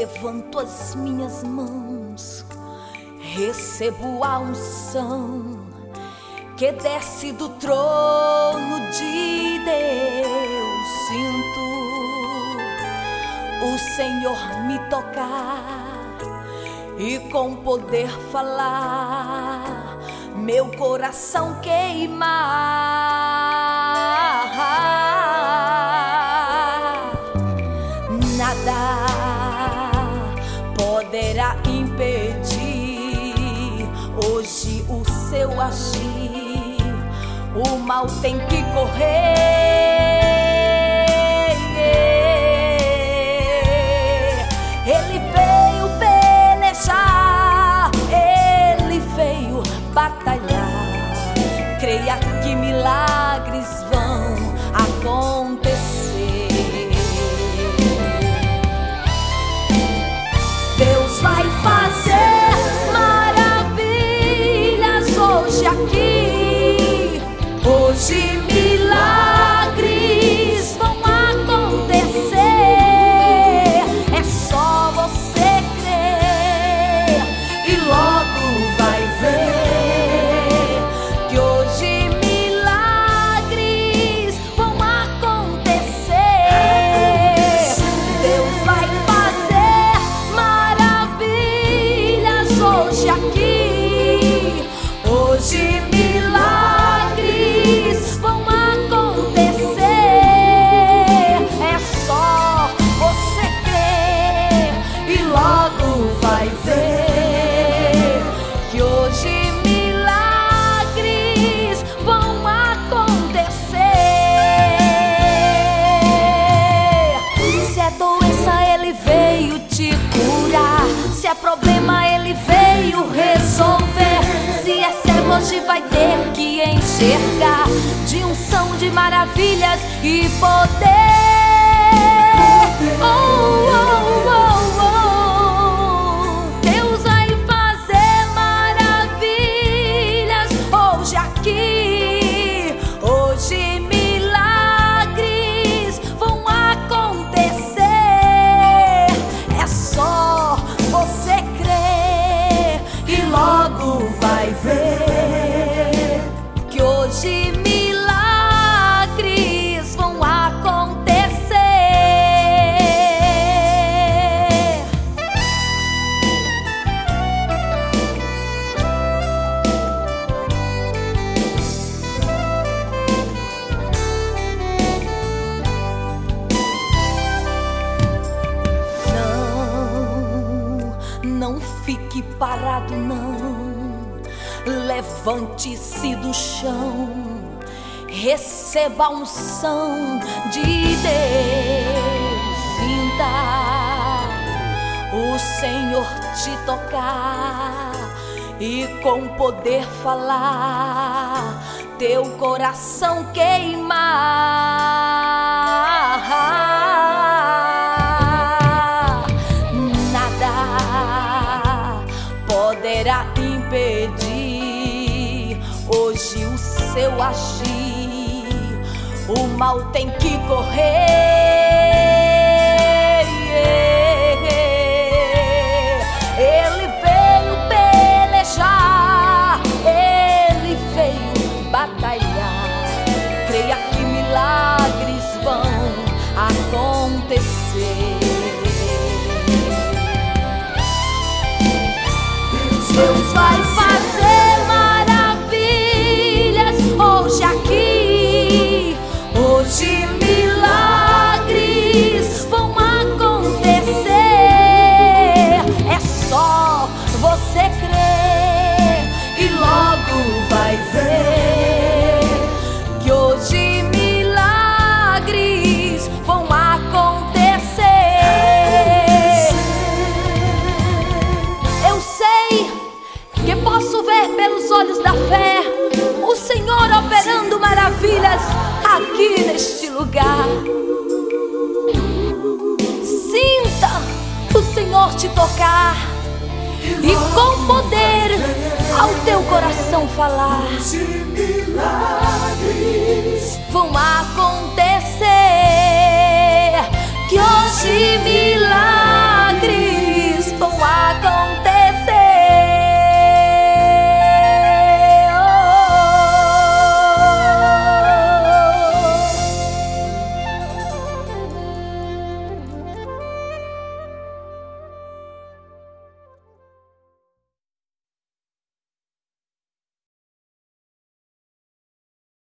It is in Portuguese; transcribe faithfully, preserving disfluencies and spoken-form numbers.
levanto as minhas mãos, recebo a unção que desce do trono de Deus. Sinto o Senhor me tocar e com poder falar, meu coração queimar. Nada poderá impedir hoje o seu agir. O mal tem que correr. Ele veio pelejar, ele veio batalhar. Creia que milagres vão acontecer. Deus vai fazer maravilhas hoje aqui. Hoje milagres vão acontecer. É só você crer e logo vai ver que hoje milagres vão acontecer. Deus vai fazer maravilhas hoje aqui. Hoje milagres vão acontecer. É só você crer e logo vai ver que hoje milagres vão acontecer. Se é doença, ele veio te curar. Se é problema, ele veio resolver. Se é cego, hoje vai ter que enxergar. De unção, de maravilhas e poder. Oh, oh, oh, oh. Deus vai fazer maravilhas hoje aqui. Hoje milagres vão acontecer. É só você crer e logo vai ver que hoje milagres vão acontecer. Não, não fique parado, não. Levante-se do chão, receba a unção de Deus. Sinta o Senhor te tocar e com poder falar, teu coração queimar. Nada poderá impedir hoje o seu agir. O mal tem que correr. Ele veio pelejar, ele veio batalhar. Creia que milagres vão acontecer. Deus vai fazer maravilhas hoje aqui. Hoje milagres vão acontecer. É só você crer e logo vai ver que hoje milagres vão acontecer. Eu sei que posso ver pelos olhos da fé o Senhor operando maravilhas aqui neste lugar. Sinta o Senhor te tocar e com poder ao teu coração falar.